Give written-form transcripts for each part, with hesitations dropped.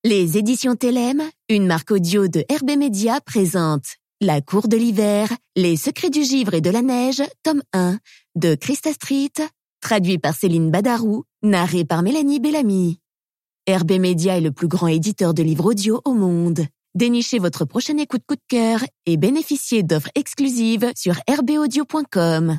Les éditions Télème, une marque audio de RB Media, présente La Cour de l'hiver, Les secrets du givre et de la neige, tome 1, de Krista Street, traduit par Céline Badarou, narré par Mélanie Bellamy. RB Media est le plus grand éditeur de livres audio au monde. Dénichez votre prochaine écoute coup de cœur et bénéficiez d'offres exclusives sur rbaudio.com.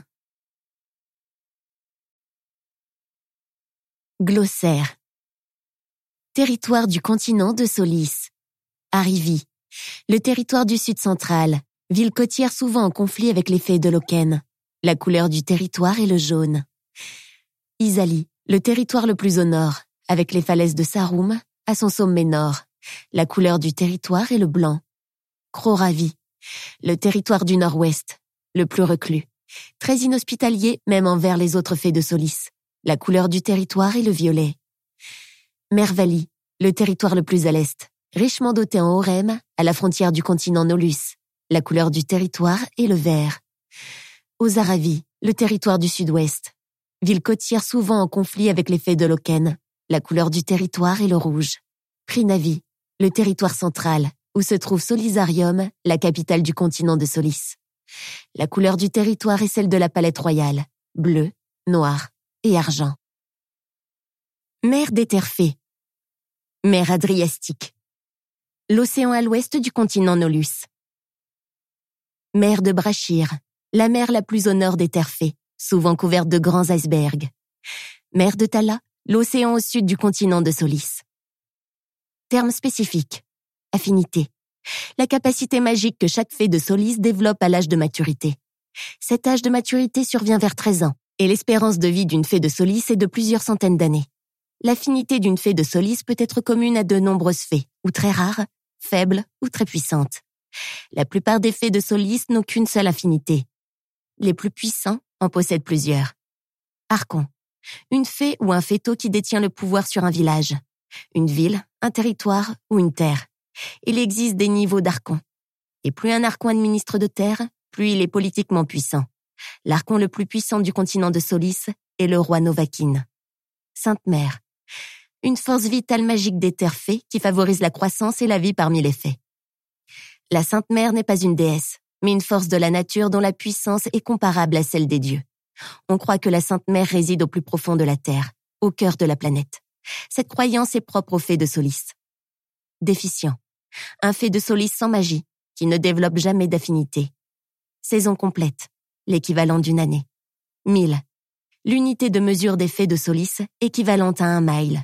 Glossaire. Territoire du continent de Solis. Arrivie. Le territoire du sud central. Ville côtière souvent en conflit avec les fées de Loken. La couleur du territoire est le jaune. Isali. Le territoire le plus au nord, avec les falaises de Sarum à son sommet nord. La couleur du territoire est le blanc. Croravi. Le territoire du nord-ouest, le plus reclus. Très inhospitalier même envers les autres fées de Solis. La couleur du territoire est le violet. Mervali, le territoire le plus à l'est, richement doté en Orem, à la frontière du continent Nolus. La couleur du territoire est le vert. Ozaravi, le territoire du sud-ouest. Ville côtière souvent en conflit avec les fées de Loken. La couleur du territoire est le rouge. Prinavi, le territoire central, où se trouve Solisarium, la capitale du continent de Solis. La couleur du territoire est celle de la palette royale, bleu, noir et argent. Mer des terres fées. Mer Adriatique. L'océan à l'ouest du continent Nolus. Mer de Brachir, la mer la plus au nord des terres fées, souvent couverte de grands icebergs. Mer de Tala, l'océan au sud du continent de Solis. Terme spécifique. Affinité. La capacité magique que chaque fée de Solis développe à l'âge de maturité. Cet âge de maturité survient vers 13 ans, et l'espérance de vie d'une fée de Solis est de plusieurs centaines d'années. L'affinité d'une fée de Solis peut être commune à de nombreuses fées, ou très rares, faibles ou très puissantes. La plupart des fées de Solis n'ont qu'une seule affinité. Les plus puissants en possèdent plusieurs. Archon. Une fée ou un féto qui détient le pouvoir sur un village, une ville, un territoire ou une terre. Il existe des niveaux d'archon. Et plus un archon administre de terre, plus il est politiquement puissant. L'archon le plus puissant du continent de Solis est le roi Novakin. Sainte Mère. Une force vitale magique des terres fées qui favorise la croissance et la vie parmi les fées. La Sainte Mère n'est pas une déesse, mais une force de la nature dont la puissance est comparable à celle des dieux. On croit que la Sainte Mère réside au plus profond de la terre, au cœur de la planète. Cette croyance est propre aux fées de Solis. Déficient. Un fée de Solis sans magie, qui ne développe jamais d'affinité. Saison complète, l'équivalent d'une année. 1000. L'unité de mesure des fées de Solis, équivalente à 1 mile.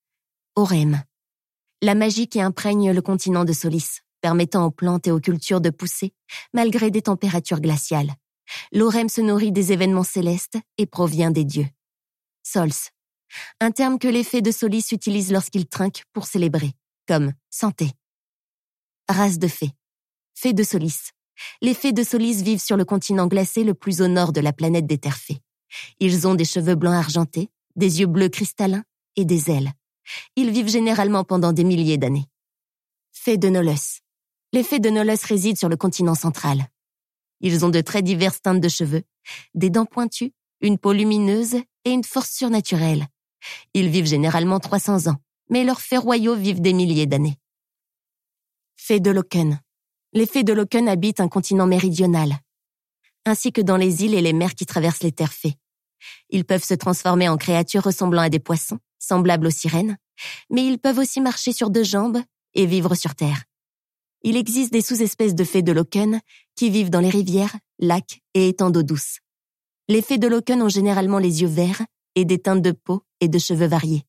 Orem. La magie qui imprègne le continent de Solis, permettant aux plantes et aux cultures de pousser, malgré des températures glaciales. L'Orem se nourrit des événements célestes et provient des dieux. Sols. Un terme que les fées de Solis utilisent lorsqu'ils trinquent pour célébrer, comme santé. Race de fées. Fées de Solis. Les fées de Solis vivent sur le continent glacé le plus au nord de la planète des terres fées. Ils ont des cheveux blancs argentés, des yeux bleus cristallins et des ailes. Ils vivent généralement pendant des milliers d'années. Fées de Nolus. Les fées de Nolus résident sur le continent central. Ils ont de très diverses teintes de cheveux, des dents pointues, une peau lumineuse et une force surnaturelle. Ils vivent généralement 300 ans, mais leurs fées royaux vivent des milliers d'années. Fées de Loken. Les fées de Loken habitent un continent méridional, ainsi que dans les îles et les mers qui traversent les terres fées. Ils peuvent se transformer en créatures ressemblant à des poissons, semblables aux sirènes, mais ils peuvent aussi marcher sur 2 jambes et vivre sur terre. Il existe des sous-espèces de fées de Loken qui vivent dans les rivières, lacs et étangs d'eau douce. Les fées de Loken ont généralement les yeux verts et des teintes de peau et de cheveux variés.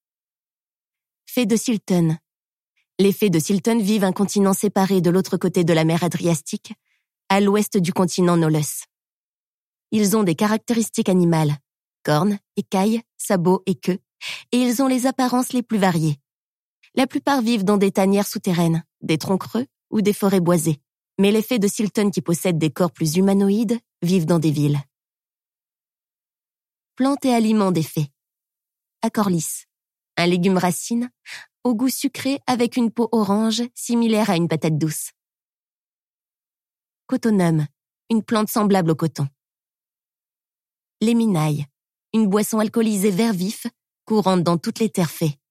Fées de Silton. Les fées de Silton vivent un continent séparé de l'autre côté de la mer Adriatique, à l'ouest du continent Nolus. Ils ont des caractéristiques animales, cornes, écailles, sabots et queues, et ils ont les apparences les plus variées. La plupart vivent dans des tanières souterraines, des troncs creux ou des forêts boisées, mais les fées de Silton qui possèdent des corps plus humanoïdes vivent dans des villes. Plantes et aliments des fées. Acorlis, un légume racine, au goût sucré avec une peau orange similaire à une patate douce. Cotonum, une plante semblable au coton. Léminaille, une boisson alcoolisée vert vif, courante dans toutes les terres fées,